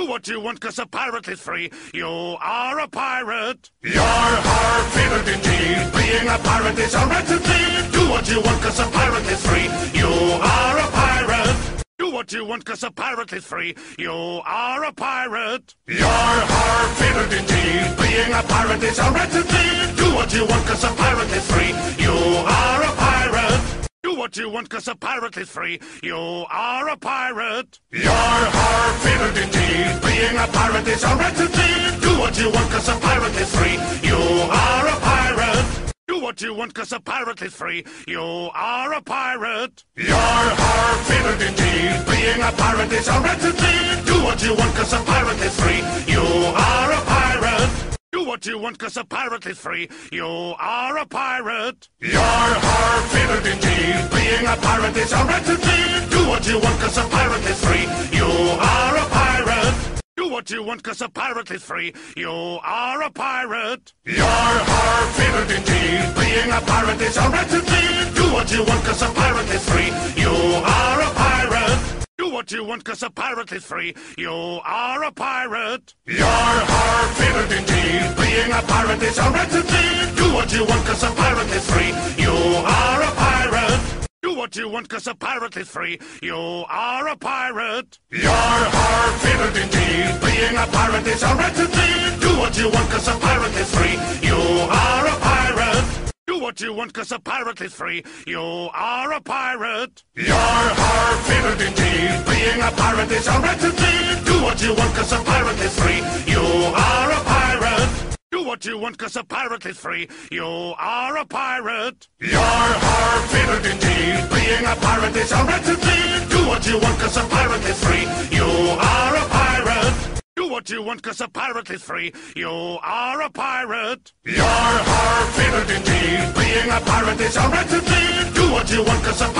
Do what you want, 'cause a pirate is free. You are a pirate. You're our favorite indeed. Being a pirate is a right to be. Do what you want, 'cause a pirate is free. You are a pirate. Do what you want, 'cause a pirate is free. You are a pirate. You're our favorite indeed. Being a pirate is a right to be. Do what you want, 'cause a pirate is free. You are a pirate. Do what you want, 'cause a pirate is free. You are a pirate. You're our favorite indeed. Being a pirate is a right to be. Do what you want, 'cause a pirate is free. You are a pirate. Do what you want, 'cause a pirate is free. You are a pirate. You're our favorite indeed. Being a pirate is a right to be. Do what you want, 'cause a pirate is free. You are a pirate. Do what you want, 'cause a pirate is free. You are a pirate. You're our favorite indeed. Being a pirate is a right to be. Do what you want, 'cause a pirate is free. You are a pirate. Do what you want, 'cause a pirate is free. You are a pirate. You're our favorite indeed. Being a pirate is a right to be. Do what you want, 'cause a pirate is free. You are a pirate. Do what you want, 'cause a pirate is free. You are a pirate. You're our favorite indeed. Being a pirate is a right to be. Do what you want, 'cause a pirate is free. You are a pirate. Do what you want, 'cause a pirate is free. You are a pirate. You're our favorite indeed. Being a pirate is a right to be. Do what you want, 'cause a pirate is free. You are a pirate. Do what you want, 'cause a pirate is free. You are a pirate. You're our favorite indeed. Being a pirate is a right to be. Do what you want, 'cause a pirate is free. You are a pirate. Do what you want, 'cause a pirate is free. You are a pirate. You're our favorite indeed. Being a pirate is a right to be. Do what you want, 'cause a pirate is free. You are a pirate. Do what you want, 'cause a pirate is free. You are a pirate. You're our favorite indeed. Being a pirate is a right to be. Do what you want, 'cause a